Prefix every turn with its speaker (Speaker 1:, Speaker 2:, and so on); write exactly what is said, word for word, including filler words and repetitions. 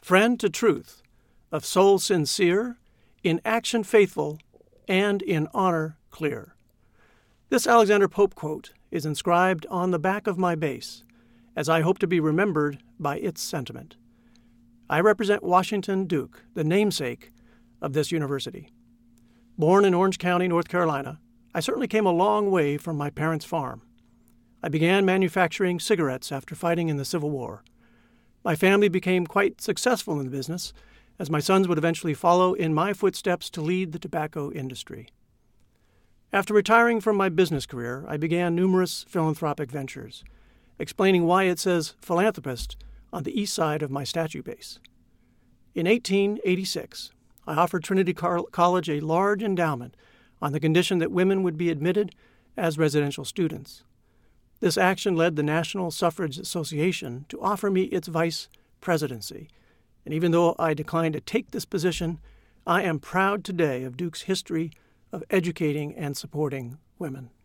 Speaker 1: friend to truth, of soul sincere, in action faithful, and in honor clear. This Alexander Pope quote is inscribed on the back of my base, as I hope to be remembered by its sentiment. I represent Washington Duke, the namesake of this university. Born in Orange County, North Carolina, I certainly came a long way from my parents' farm. I began manufacturing cigarettes after fighting in the Civil War. My family became quite successful in the business, as my sons would eventually follow in my footsteps to lead the tobacco industry. After retiring from my business career, I began numerous philanthropic ventures, explaining why it says philanthropist on the east side of my statue base. In eighteen eighty-six, I offered Trinity College a large endowment on the condition that women would be admitted as residential students. This action led the National Suffrage Association to offer me its vice presidency, and even though I declined to take this position, I am proud today of Duke's history of educating and supporting women.